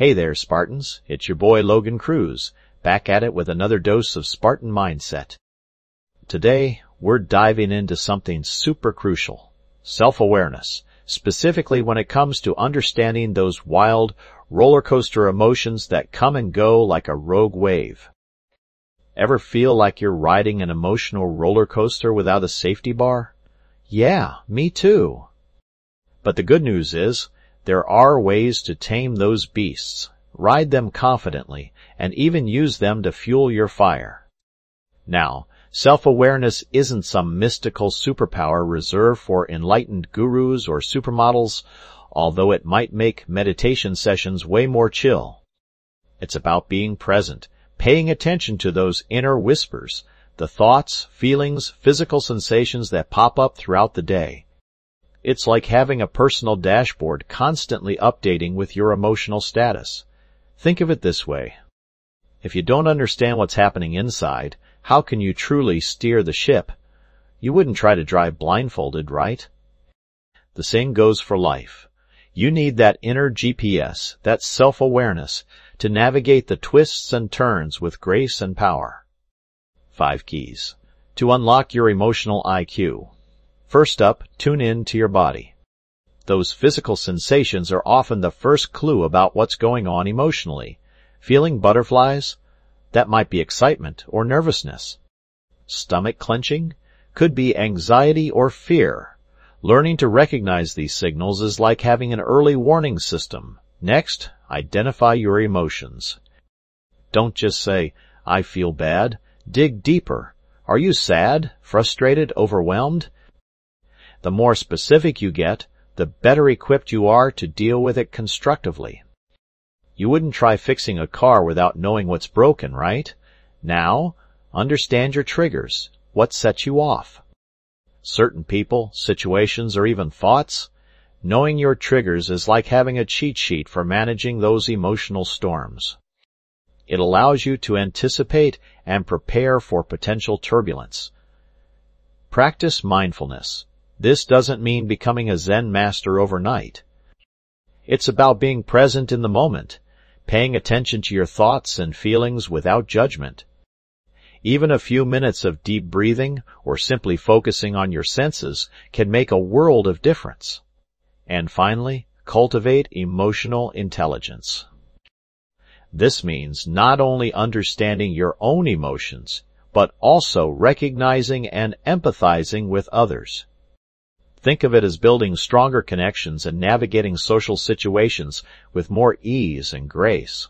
Hey there, Spartans. It's your boy Logan Cruz, back at it with another dose of Spartan Mindset. Today, we're diving into something super crucial, self-awareness, specifically when it comes to understanding those wild, roller coaster emotions that come and go like a rogue wave. Ever feel like you're riding an emotional roller coaster without a safety bar? Yeah, me too. But the good news is, there are ways to tame those beasts, ride them confidently, and even use them to fuel your fire. Now, self-awareness isn't some mystical superpower reserved for enlightened gurus or supermodels, although it might make meditation sessions way more chill. It's about being present, paying attention to those inner whispers, the thoughts, feelings, physical sensations that pop up throughout the day. It's like having a personal dashboard constantly updating with your emotional status. Think of it this way. If you don't understand what's happening inside, how can you truly steer the ship? You wouldn't try to drive blindfolded, right? The same goes for life. You need that inner GPS, that self-awareness, to navigate the twists and turns with grace and power. 5 keys to unlock your emotional IQ. First up, tune in to your body. Those physical sensations are often the first clue about what's going on emotionally. Feeling butterflies? That might be excitement or nervousness. Stomach clenching? Could be anxiety or fear. Learning to recognize these signals is like having an early warning system. Next, identify your emotions. Don't just say, I feel bad. Dig deeper. Are you sad, frustrated, overwhelmed? The more specific you get, the better equipped you are to deal with it constructively. You wouldn't try fixing a car without knowing what's broken, right? Now, understand your triggers. What sets you off? Certain people, situations, or even thoughts? Knowing your triggers is like having a cheat sheet for managing those emotional storms. It allows you to anticipate and prepare for potential turbulence. Practice mindfulness. This doesn't mean becoming a Zen master overnight. It's about being present in the moment, paying attention to your thoughts and feelings without judgment. Even a few minutes of deep breathing or simply focusing on your senses can make a world of difference. And finally, cultivate emotional intelligence. This means not only understanding your own emotions, but also recognizing and empathizing with others. Think of it as building stronger connections and navigating social situations with more ease and grace.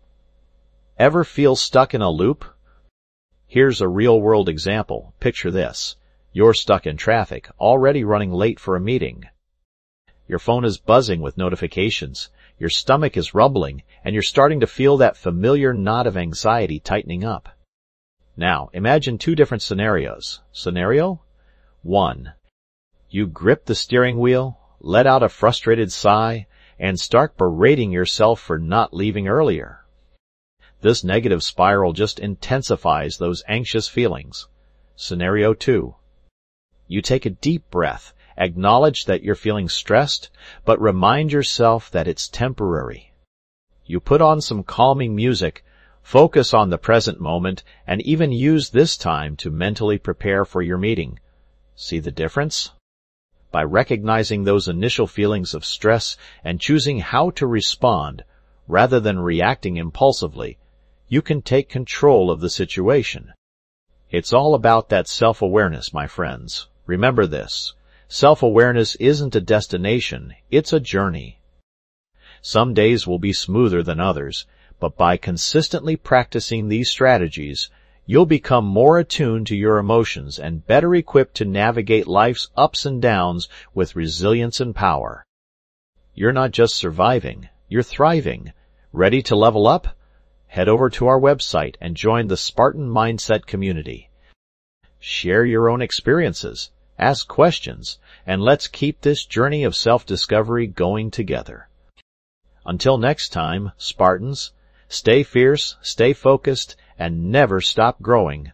Ever feel stuck in a loop? Here's a real-world example. Picture this. You're stuck in traffic, already running late for a meeting. Your phone is buzzing with notifications, your stomach is rumbling, and you're starting to feel that familiar knot of anxiety tightening up. Now, imagine 2 different scenarios. Scenario 1. You grip the steering wheel, let out a frustrated sigh, and start berating yourself for not leaving earlier. This negative spiral just intensifies those anxious feelings. Scenario 2. You take a deep breath, acknowledge that you're feeling stressed, but remind yourself that it's temporary. You put on some calming music, focus on the present moment, and even use this time to mentally prepare for your meeting. See the difference? By recognizing those initial feelings of stress and choosing how to respond, rather than reacting impulsively, you can take control of the situation. It's all about that self-awareness, my friends. Remember this. Self-awareness isn't a destination, it's a journey. Some days will be smoother than others, but by consistently practicing these strategies, you'll become more attuned to your emotions and better equipped to navigate life's ups and downs with resilience and power. You're not just surviving, you're thriving. Ready to level up? Head over to our website and join the Spartan Mindset community. Share your own experiences, ask questions, and let's keep this journey of self-discovery going together. Until next time, Spartans, stay fierce, stay focused, and never stop growing.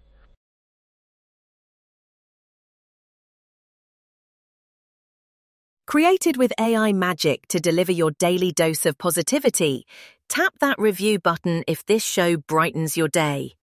Created with AI magic to deliver your daily dose of positivity, Tap that review button if this show brightens your day.